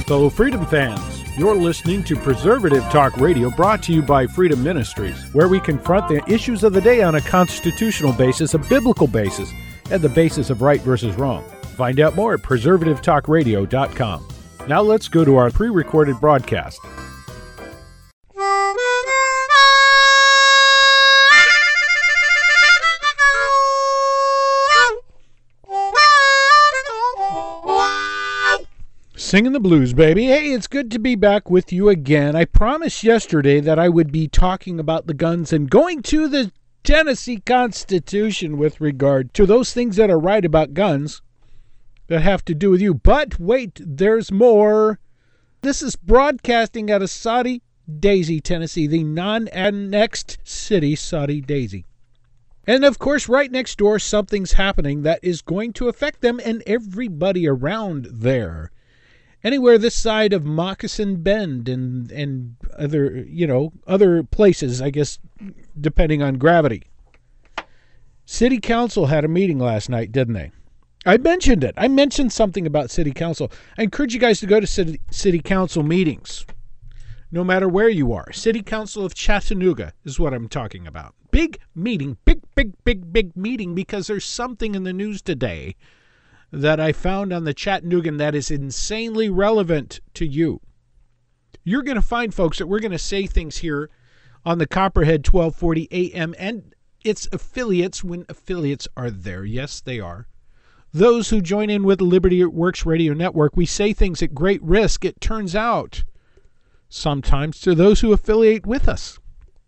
Fellow Freedom fans, you're listening to Preservative Talk Radio, brought to you by Freedom Ministries, where we confront the issues of the day on a constitutional basis, a biblical basis, and the basis of right versus wrong. Find out more at preservativetalkradio.com. Now let's go to our pre-recorded broadcast. Singing the blues, baby. Hey, it's good to be back with you again. I promised yesterday that I would be talking about the guns and going to the Tennessee Constitution with regard to those things that are right about guns that have to do with you. But wait, there's more. This is broadcasting out of Soddy Daisy, Tennessee, the non-annexed city, Soddy Daisy. And of course, right next door, something's happening that is going to affect them and everybody around there. Anywhere this side of Moccasin Bend and other places, I guess, depending on gravity. City Council had a meeting last night, didn't they? I mentioned it. I mentioned something about City Council. I encourage you guys to go to City Council meetings, no matter where you are. City Council of Chattanooga is what I'm talking about. Big meeting, big meeting, because there's something in the news today that I found on the Chattanoogan that is insanely relevant to you. You're going to find, folks, that we're going to say things here on the Copperhead 1240 AM and its affiliates when affiliates are there. Yes, they are. Those who join in with the Liberty Works Radio Network, we say things at great risk, it turns out, sometimes to those who affiliate with us.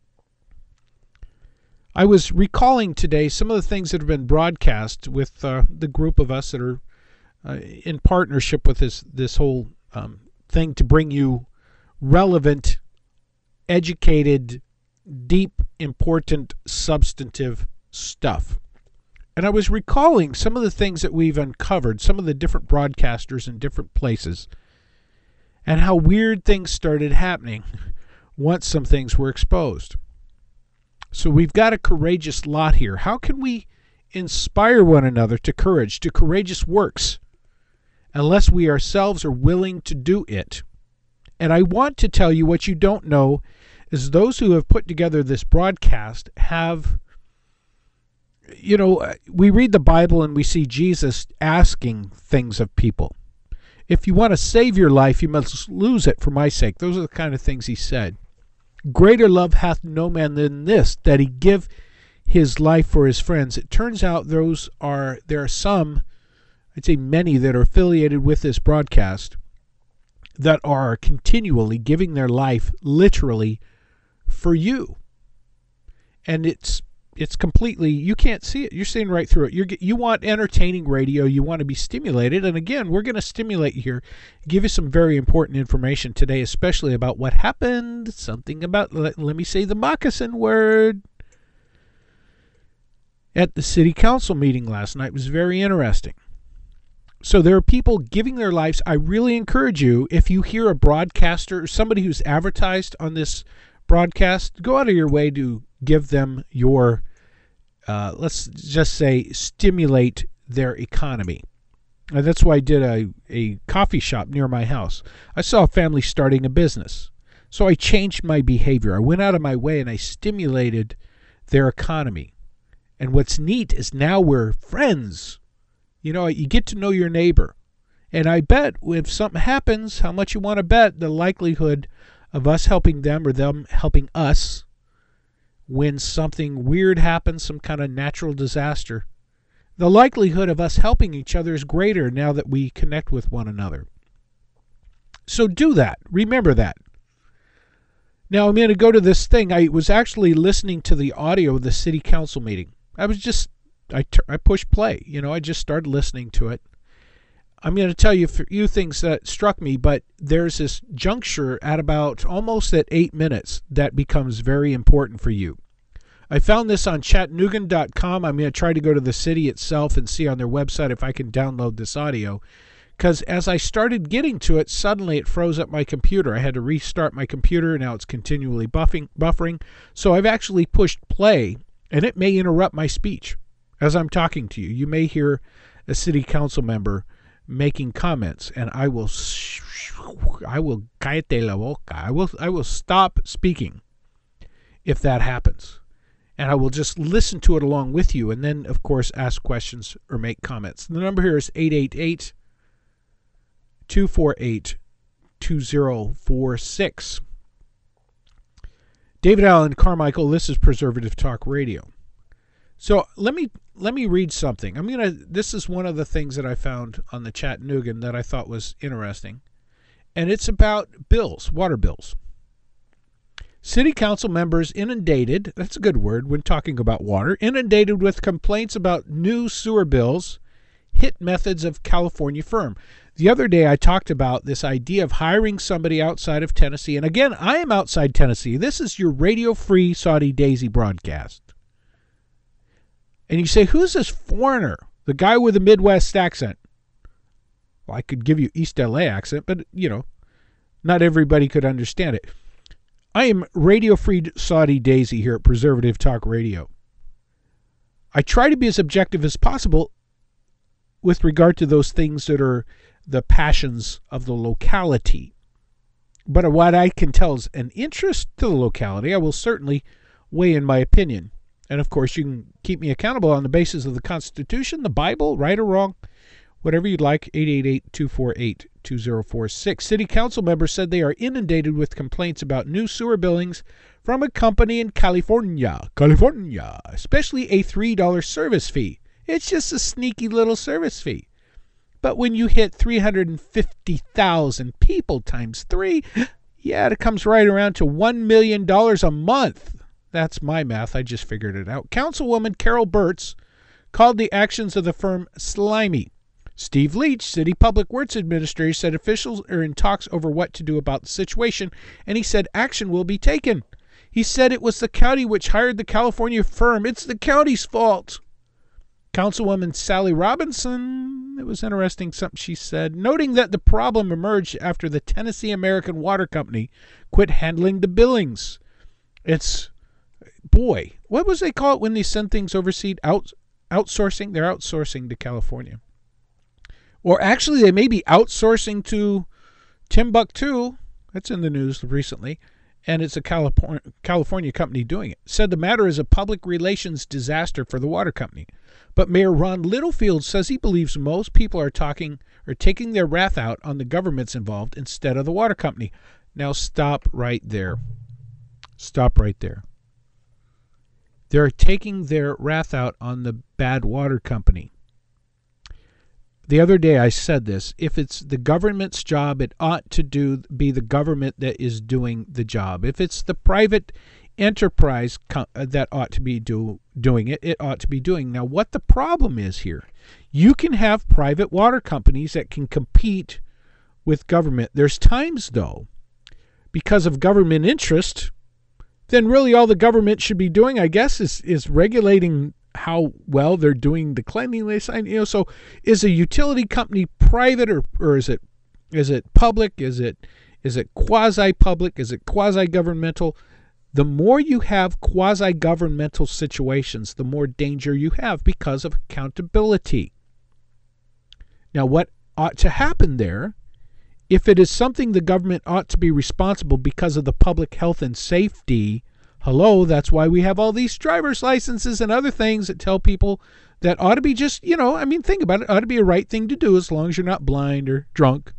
I was recalling today some of the things that have been broadcast with the group of us that are in partnership with this whole thing to bring you relevant, educated, deep, important, substantive stuff. And I was recalling some of the things that we've uncovered, some of the different broadcasters in different places, and how weird things started happening once some things were exposed. So we've got a courageous lot here. How can we inspire one another to courage, to courageous works, unless we ourselves are willing to do it? And I want to tell you what you don't know is those who have put together this broadcast have, we read the Bible and we see Jesus asking things of people. If you want to save your life, you must lose it for my sake. Those are the kind of things he said. Greater love hath no man than this, that he give his life for his friends. It turns out there are some, I'd say many, that are affiliated with this broadcast that are continually giving their life literally for you. And it's completely, you can't see it. You're seeing right through it. You want entertaining radio. You want to be stimulated. And again, we're going to stimulate you here, give you some very important information today, especially about what happened, something about, let me say the moccasin word, at the City Council meeting last night. It was very interesting. So there are people giving their lives. I really encourage you, if you hear a broadcaster or somebody who's advertised on this broadcast, go out of your way to give them your, let's just say, stimulate their economy. And that's why I did a coffee shop near my house. I saw a family starting a business. So I changed my behavior. I went out of my way and I stimulated their economy. And what's neat is now we're friends. You get to know your neighbor. And I bet if something happens, how much you want to bet the likelihood of us helping them or them helping us when something weird happens, some kind of natural disaster, the likelihood of us helping each other is greater now that we connect with one another. So do that. Remember that. Now I'm going to go to this thing. I was actually listening to the audio of the City Council meeting. I pushed play. I just started listening to it. I'm going to tell you a few things that struck me, but there's this juncture at about almost at 8 minutes that becomes very important for you. I found this on Chattanoogan.com. I'm going to try to go to the city itself and see on their website if I can download this audio. Because as I started getting to it, suddenly it froze up my computer. I had to restart my computer. Now it's continually buffering. So I've actually pushed play, and it may interrupt my speech as I'm talking to you. You may hear a city council member making comments, and I will I will cállate la boca. I will stop speaking if that happens. And I will just listen to it along with you, and then, of course, ask questions or make comments. The number here is 888-248-2046. David Allen Carmichael, this is Preservative Talk Radio. So let me read something. This is one of the things that I found on the Chattanoogan that I thought was interesting. And it's about bills, water bills. City council members inundated, that's a good word when talking about water, inundated with complaints about new sewer bills, hit methods of California firm. The other day I talked about this idea of hiring somebody outside of Tennessee. And again, I am outside Tennessee. This is your radio-free Saudi Daisy broadcast. And you say, who's this foreigner? The guy with the Midwest accent. Well, I could give you East LA accent, but, not everybody could understand it. I am radio-free Saudi Daisy here at Preservative Talk Radio. I try to be as objective as possible with regard to those things that are the passions of the locality. But what I can tell is an interest to the locality, I will certainly weigh in my opinion. And of course, you can keep me accountable on the basis of the Constitution, the Bible, right or wrong, whatever you'd like. 888-248-2046. City council members said they are inundated with complaints about new sewer billings from a company in California, especially a $3 service fee. It's just a sneaky little service fee. But when you hit 350,000 people times 3, it comes right around to $1 million a month. That's my math. I just figured it out. Councilwoman Carol Burtz called the actions of the firm slimy. Steve Leach, City Public Works Administrator, said officials are in talks over what to do about the situation, and he said action will be taken. He said it was the county which hired the California firm. It's the county's fault. Councilwoman Sally Robinson, it was interesting something she said, noting that the problem emerged after the Tennessee American Water Company quit handling the billings. What was they call it when they send things overseas? Outsourcing? They're outsourcing to California. Or actually, they may be outsourcing to Timbuktu. That's in the news recently. And it's a California company doing it. Said the matter is a public relations disaster for the water company. But Mayor Ron Littlefield says he believes most people are taking their wrath out on the governments involved instead of the water company. Now stop right there. Stop right there. They're taking their wrath out on the bad water company. The other day I said this, if it's the government's job, it ought to be the government that is doing the job. If it's the private enterprise that ought to be doing it, it ought to be doing. Now, what the problem is here, you can have private water companies that can compete with government. There's times, though, because of government interest, then really all the government should be doing, I guess, is regulating how well they're doing the cleanliness. So is a utility company private or is it public? Is it quasi-public? Is it quasi-governmental? The more you have quasi-governmental situations, the more danger you have because of accountability. Now, what ought to happen there, if it is something the government ought to be responsible because of the public health and safety, hello, that's why we have all these driver's licenses and other things that tell people that ought to be just, think about it, ought to be a right thing to do as long as you're not blind or drunk.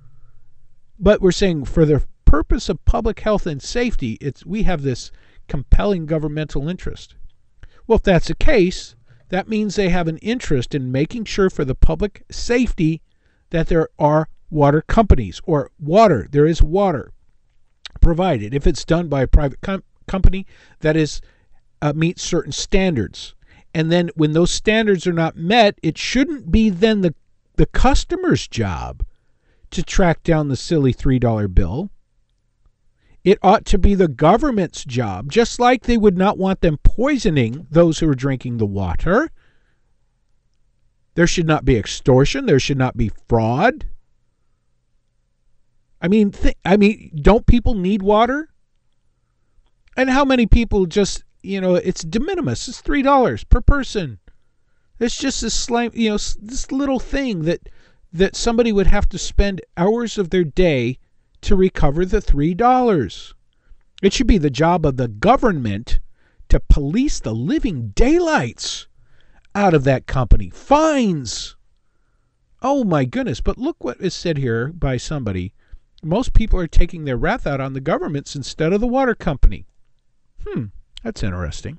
But we're saying for the purpose of public health and safety, we have this compelling governmental interest. Well, if that's the case, that means they have an interest in making sure for the public safety that there are water companies or there is water provided. If it's done by a private company that meets certain standards. And then when those standards are not met, it shouldn't be then the customer's job to track down the silly $3 bill. It ought to be the government's job, just like they would not want them poisoning those who are drinking the water. There should not be extortion. There should not be fraud. Don't people need water? And how many people just, it's de minimis. It's $3 per person. It's just this this little thing that that somebody would have to spend hours of their day to recover the $3. It should be the job of the government to police the living daylights out of that company. Fines. Oh my goodness. But look what is said here by somebody. Most people are taking their wrath out on the governments instead of the water company. That's interesting.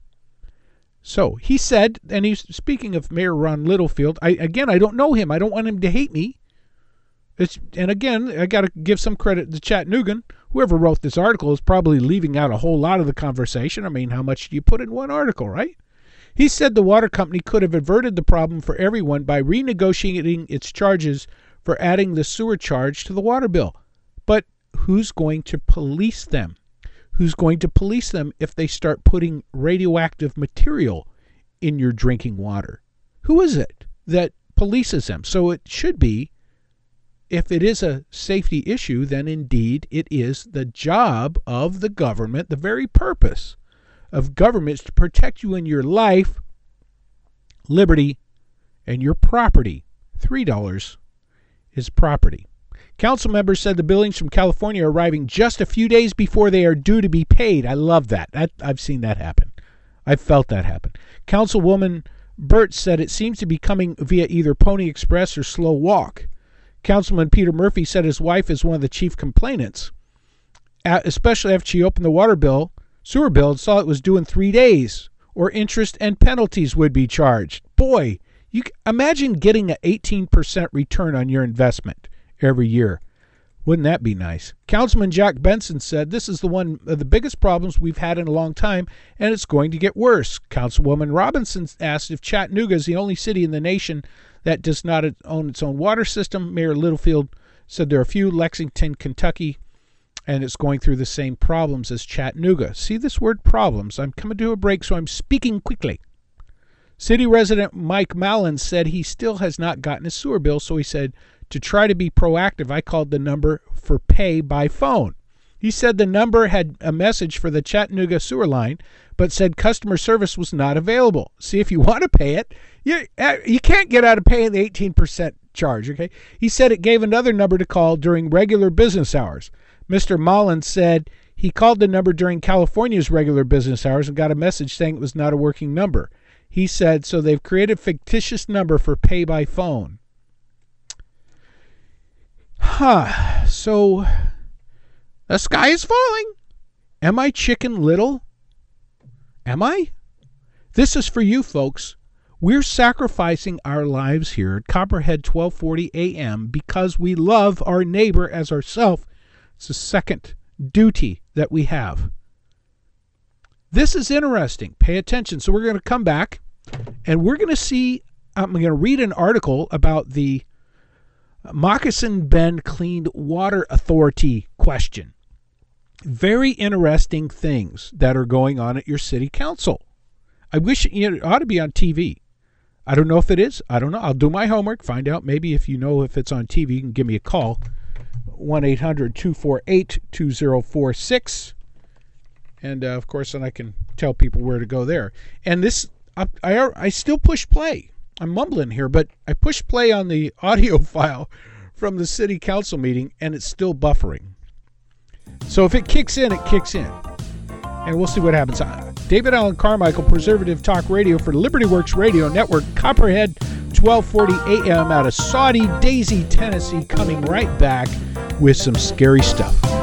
So he said, and he's speaking of Mayor Ron Littlefield. I don't know him. I don't want him to hate me. And again, I got to give some credit to Chattanooga. Whoever wrote this article is probably leaving out a whole lot of the conversation. I mean, how much do you put in one article, right? He said the water company could have averted the problem for everyone by renegotiating its charges for adding the sewer charge to the water bill. But who's going to police them? Who's going to police them if they start putting radioactive material in your drinking water? Who is it that polices them? So it should be, if it is a safety issue, then indeed it is the job of the government, the very purpose of government is to protect you in your life, liberty, and your property. $3 is property. Council members said the billings from California are arriving just a few days before they are due to be paid. I love that. I've seen that happen. I've felt that happen. Councilwoman Burt said it seems to be coming via either Pony Express or Slow Walk. Councilman Peter Murphy said his wife is one of the chief complainants, especially after she opened the sewer bill, and saw it was due in 3 days, or interest and penalties would be charged. Boy, you imagine getting an 18% return on your investment every year. Wouldn't that be nice? Councilman Jack Benson said this is one of the biggest problems we've had in a long time, and it's going to get worse. Councilwoman Robinson asked if Chattanooga is the only city in the nation that does not own its own water system. Mayor Littlefield said there are a few, Lexington, Kentucky, and it's going through the same problems as Chattanooga. See this word problems. I'm coming to a break, so I'm speaking quickly. City resident Mike Mallon said he still has not gotten his sewer bill, so he said, to try to be proactive, I called the number for pay by phone. He said the number had a message for the Chattanooga sewer line, but said customer service was not available. See, if you want to pay it, you can't get out of paying the 18% charge, okay? He said it gave another number to call during regular business hours. Mr. Mullins said he called the number during California's regular business hours and got a message saying it was not a working number. He said, so they've created a fictitious number for pay by phone. So the sky is falling. Am I Chicken Little? Am I? This is for you, folks. We're sacrificing our lives here at Copperhead 1240 AM because we love our neighbor as ourselves. It's the second duty that we have. This is interesting. Pay attention. So we're going to come back and we're going to see, I'm going to read an article about the Moccasin Bend Clean Water Authority question. Very interesting things that are going on at your city council. I wish it ought to be on TV. I don't know if it is. I don't know. I'll do my homework, find out. Maybe if you know if it's on TV, you can give me a call. 1-800-248-2046. And, of course, then I can tell people where to go there. And this, I still push play. I'm mumbling here, but I push play on the audio file from the city council meeting, and it's still buffering. So if it kicks in, it kicks in. And we'll see what happens. David Allen Carmichael, Preservative Talk Radio for Liberty Works Radio Network, Copperhead, 1240 AM out of Saudi Daisy, Tennessee, coming right back with some scary stuff.